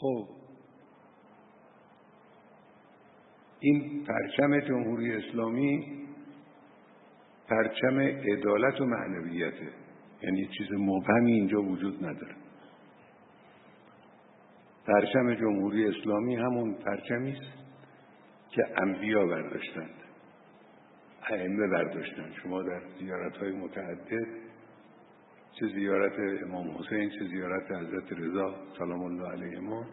خب این پرچم جمهوری اسلامی پرچم عدالت و معنویته، یعنی چیز مبهمی اینجا وجود نداره. پرچم جمهوری اسلامی همون پرچمی است که انبیا برداشتند، ائمه برداشتند. شما در زیارت‌های متعدد، چه زیارت امام حسین چه زیارت حضرت رضا سلام الله علیهما،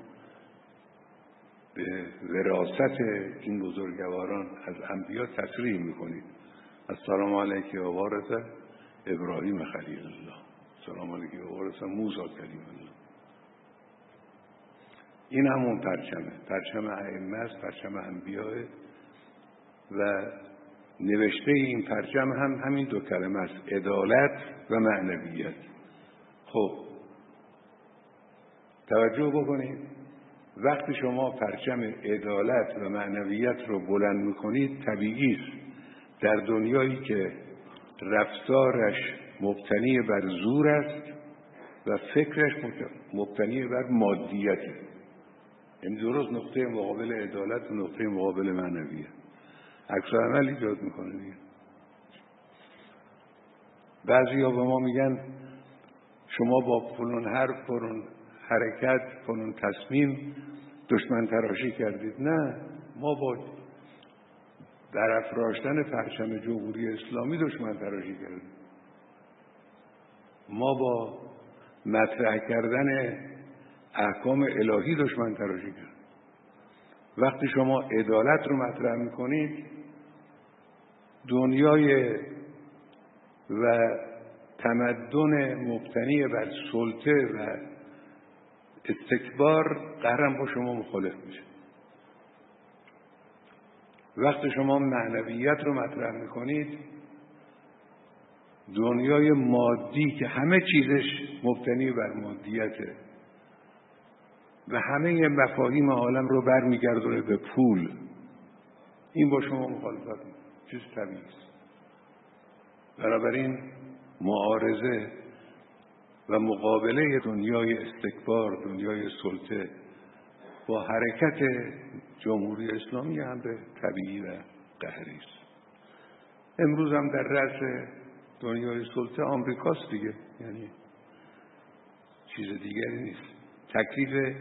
به وراثت این بزرگواران از انبیا تصریح میکنید. السلام علیک و وارث ابراهیم خلیل الله، السلام علیک و وارث موسی کلیم الله. این همون پرچمه، پرچم ائمه است، پرچم انبیاء و نوشته این پرچم هم همین دو کلمه است، عدالت و معنویت. خب توجه بکنید، وقتی شما پرچم عدالت و معنویت رو بلند میکنید، طبیعی است در دنیایی که رفتارش مبتنی بر زور است و فکرش مبتنی بر مادیته، یعنی درست نقطه مقابل عدالت و نقطه مقابل معنویت، عکس عمل ایجاد میکنه دیگه. بعضیا به ما میگن شما با فلان حرف، فلان حرکت، فلان تصمیم دشمن تراشی کردید. نه، ما با در افراشتن پرچم جمهوری اسلامی دشمن تراشی کردیم. ما با مطرح کردن احکام الهی دشمن تراشی کردیم. وقتی شما عدالت رو مطرح میکنید، دنیای و تمدن مبتنی بر سلطه و استکبار قهرم با شما مخالف میشه. وقتی شما معنویت رو مطرح میکنید، دنیای مادی که همه چیزش مبتنی بر مادیته و همه مفاهیم عالم رو برمیگردونه به پول، این با شما مخالفت میکنه، چیز طبیعی است. بنابراین معارضه و مقابله دنیای استکبار، دنیای سلطه با حرکت جمهوری اسلامی امر طبیعی و قهری است. امروز هم در رأس دنیای سلطه آمریکاست دیگه، یعنی چیز دیگری نیست. تکلیف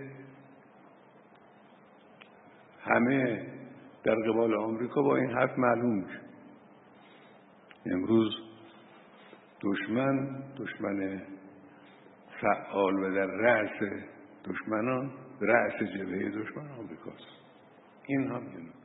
همه در قبال آمریکا با این حرف معلوم میشه. امروز دشمن فعال و در رأس دشمنان، رأس جبهه دشمن آمریکاست. این هم